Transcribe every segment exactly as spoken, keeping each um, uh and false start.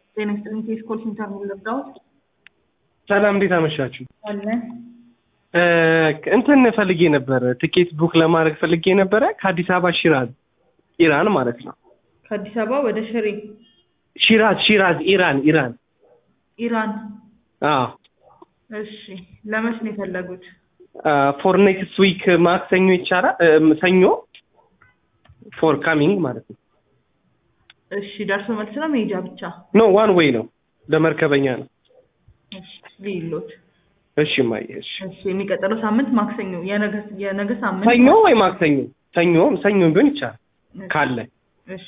ጤና ይስጥልኝ ቴስኮል ሴንተር ነው ለብዳው ሰላም እንዴት አመሻችሁ? አለ እ እንትን ፈልጌ ነበር ቲኬት ቡክ ለማድረግ ፈልጌ ነበር ከአዲስ አበባ ሺራዝ ኢራን ማለት ነው። ከአዲስ አበባ ወደ ሽሬ ሺራዝ ሺራዝ ኢራን ኢራን ኢራን አዎ እሺ ለመች ነው የፈለጉት? ፎር ኔክስት ዊክ ማክሰኞ ይቻላል ሰኞ ፎር ካሚንግ ማለት ነው። እሺ ደርሶ መልስ ነው መሄጃ ብቻ ኖ ዋን ዌይ ነው ለመርከበኛ ነው። እሺ ቢሎት እሺ ማይሽ እሺ የሚቀጥለው ሳምንት ማክሰኞ የነገ የነገ ሳምንት ሰኞ ወይ ማክሰኞ ሰኞ ሰኞ ቢሆን ይቻላል ካለ እሺ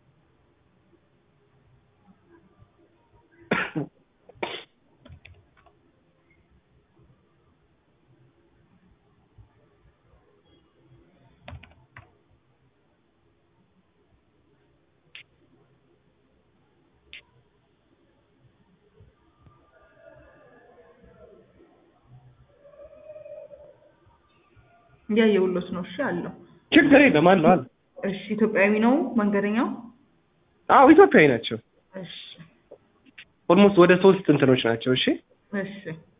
ያየውሎት ነው። እሺ አለው ችግር የለም አለው አለ። እሺ ኢትዮጵያዊ ነው መንገደኛው? አዎ ኢትዮጵያዊ ናቸው። እሺ ኦልሞስት ወደ ሶስት እንትኖች ናቸው። እሺ እሺ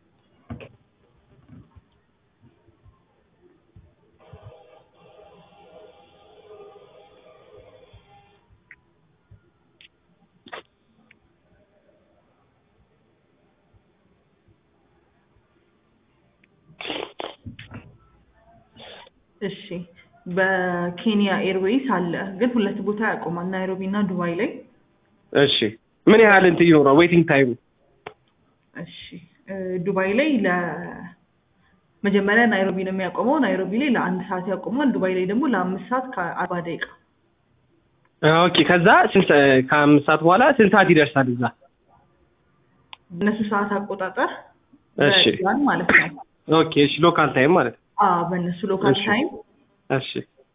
እሺ በኬንያ ኤርዌይስ አለ ግን ሁለት ቦታ ያቆማል ናይሮቢ እና ዱባይ ላይ። እሺ ምን ያህል እንት ይኖራል ዌቲንግ ታይም? እሺ ዱባይ ላይ ለመጀመሪያ ናይሮቢ ነው የሚያቆመው። ናይሮቢ ላይ ለአንድ ሰዓት ያቆማል። ዱባይ ላይ ደግሞ ለአምስት ሰዓት ከአርባ ደቂቃ። ኦኬ ከዛ ስንት ከአምስት ሰዓት በኋላ ስንት ሰዓት ይደርሳል እዛ? በእነሱ ሰዓት አቆጣጠር እሺ ማለት ነው። ኦኬ እሺ ሎካል ታይም ማለት ነው። አዎ በእነሱ ሎካል ታይም እሺ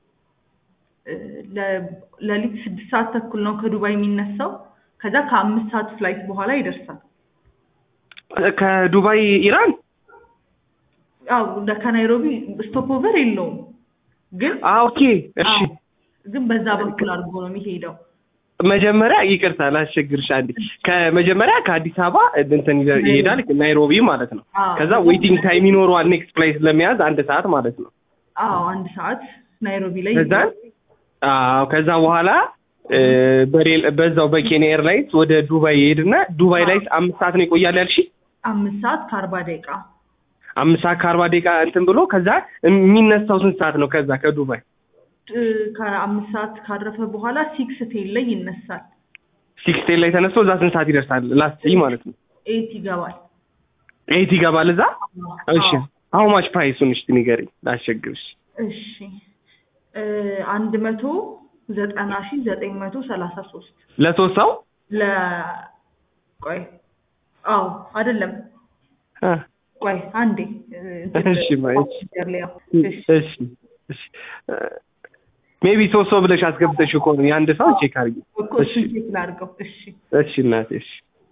ለሊት ስድስት ሰዓት ተኩል ነው ከዱባይ የሚነሳው። ከዛ ከአምስት ሰዓት ፍላይት በኋላ ይደርሳል። ከዱባይ ኢራን? አዎ ከናይሮቢ ስቶፕ ኦቨር የለውም ግን ኦኬ እሺ ግን በዛ በኩል አድርጎ ነው የሚሄደው። መጀመሪያ ይቅርታ ላስቸግርሽ አንዴ ከመጀመሪያ ከአዲስ አበባ እንትን ይሄዳል ናይሮቢ ማለት ነው። ከዛ ዌቲንግ ታይም ይኖረዋል ኔክስት ፍላይት ለመያዝ አንድ ሰዓት ማለት ነው። አዎ አንድ ሰዓት ናይሮቢ ላይ ከዛ አዎ ከዛ በኋላ በሬል በዛው በኬንያ ኤርላይንስ ወደ ዱባይ ይሄድና ዱባይ ላይ አምስት ሰዓት ነው ይቆያል ያልሽ? አምስት ሰዓት ከአርባ ደቂቃ አምስት ሰዓት ከአርባ ደቂቃ እንትን ብሎ ከዛ የሚነሳው ስንት ሰዓት ነው ከዛ ከዱባይ? ከአምስት ሰዓት ካረፈ በኋላ ሲክስ ቴል ላይ ይነሳል። ሲክስ ቴል ላይ ተነስቶ እዛ ስንት ሰዓት ይደርሳል? ላስት ማለት ነው ኤይት ይገባል። ኤይት ይገባል እዛ? እሺ how much price-ን እስቲ ንገሪኝ ላስቸግርሽ። እሺ አንድ መቶ ዘጠና ሺህ ዘጠኝ መቶ ሰላሳ ሶስት ለሶስት ሰው ለ ቆይ አዎ አይደለም አ ቆይ አንዴ እሺ ማለት እሺ እሺ ሜቢ ሶስት ሰው ብለሽ አስገብተሽው ከሆነ የአንድ ሰው ቼክ አድርጊ። እሺ ቼክ ላድርገው። እሺ እሺ እናቴ እሺ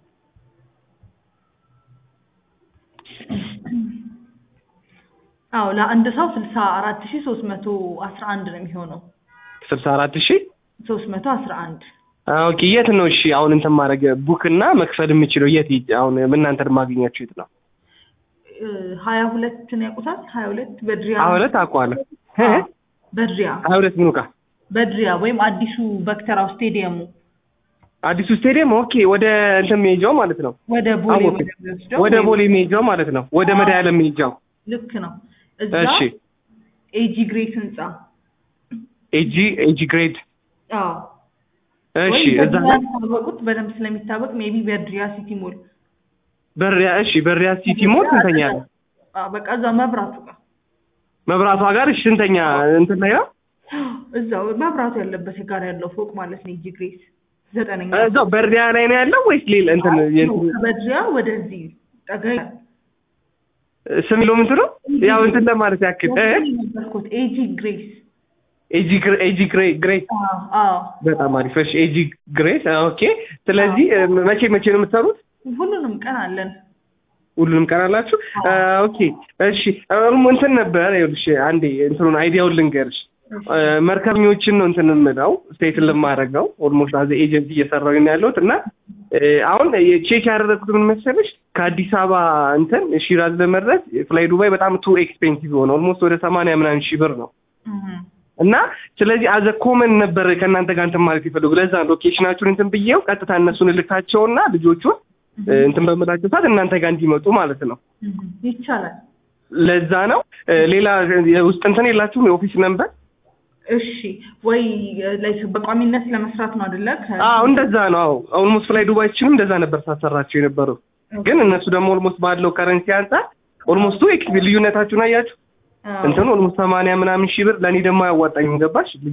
አዎ ለአንድ ሰው ስልሳ አራት ሺህ ሶስት መቶ አስራ አንድ ነው የሚሆነው። ስልሳ አራት ሺህ ሶስት መቶ አስራ አንድ ኦኬ የት ነው? እሺ አሁን እንትን ማድረግ ቡክ እና መክፈል የምችለው የት አሁን እናንተ ማግኛችሁ የት ነው? ሀያ ሁለት ነው ያውቁታል? ሀያ ሁለት በድሪያ ሀያ ሁለት አውቀዋለሁ። በድሪያ ሀያ ሁለት ምኑ ጋር? በድሪያ ወይም አዲሱ በክተራው ስቴዲየሙ አዲሱ ስቴዲየም ኦኬ ወደ እንትን ሜጃው ማለት ነው። ወደ ቦሌ ወደ ቦሌ ሜጃው ማለት ነው። ወደ መድኃኒዓለም ሜጃው ልክ ነው። እዛ ኤጂ ግሬት ህንጻ ኤጂ ኤጂ ግሬት አዎ እሺ እዛ ታወቁት በደንብ ስለሚታወቅ ሜቢ በድሪያ ሲቲ ሞል በሪያ እሺ በሪያ ሲቲ ሞል ስንተኛ ነው? አዎ በቃ እዛ መብራቱ ጋር መብራቷ ጋር እሺ ስንተኛ እንትን ላይ ነው? እዛው መብራቱ ያለበት ጋር ያለው ፎቅ ማለት ነው ኤጂ ግሬት ዘጠነኛ እዛው በሪያ ላይ ነው ያለው ወይስ ሌላ እንትን በድሪያ ወደዚህ ጠገይ ስም ይለው ምንድን ነው? ያው እንትን ለማለት ያክል እ ኤጂ ግሬስ ኤጂ ኤጂ ግሬስ አዎ በጣም አሪፍ እሺ ኤጂ ግሬስ ኦኬ። ስለዚህ መቼ መቼ ነው የምትሰሩት? ሁሉንም ቀን አለን። ሁሉንም ቀን አላችሁ? ኦኬ እሺ እንትን ነበር ይኸውልሽ አንዴ እንትኑን አይዲያውን ልንገርሽ መርከበኞችን ነው እንትን የምለው ስቴት ለማረጋው ኦልሞስት አዘ ኤጀንት እየሰራሁኝ ነው ያለሁት እና አሁን ቼክ ያደረኩት ምን መሰለሽ ከአዲስ አበባ እንትን ሺራዝ ለመድረስ ፍላይ ዱባይ በጣም ቱ ኤክስፔንሲቭ ሆነ ኦልሞስት ወደ ሰማንያ ምናምን ሺህ ብር ነው እና ስለዚህ አዘ ኮመን ነበር ከእናንተ ጋር እንትን ማለት ይፈልጉ ለዛ ሎኬሽናችሁን እንትን ብዬው ቀጥታ እነሱን ልካቸውና ልጆቹን እንትን በመላቸው ሰዓት እናንተ ጋር እንዲመጡ ማለት ነው ይቻላል ለዛ ነው ሌላ ውስጥ እንትን የላችሁም የኦፊስ ነምበር እሺ ወይ ላይክ በቋሚነት ለመስራት ነው አይደለ አዎ እንደዛ ነው አዎ ኦልሞስት ፍላይ ዱባይችንም እንደዛ ነበር ሳሰራቸው የነበረው ግን እነሱ ደግሞ ኦልሞስት ባለው ከረንሲ አንፃር ኦልሞስት ቱ ኤክስ ልዩነታችሁን አያችሁ እንትን ኦልሞስት ሰማንያ ምናምን ሺህ ብር ለኔ ደግሞ ያዋጣኝ ገባሽ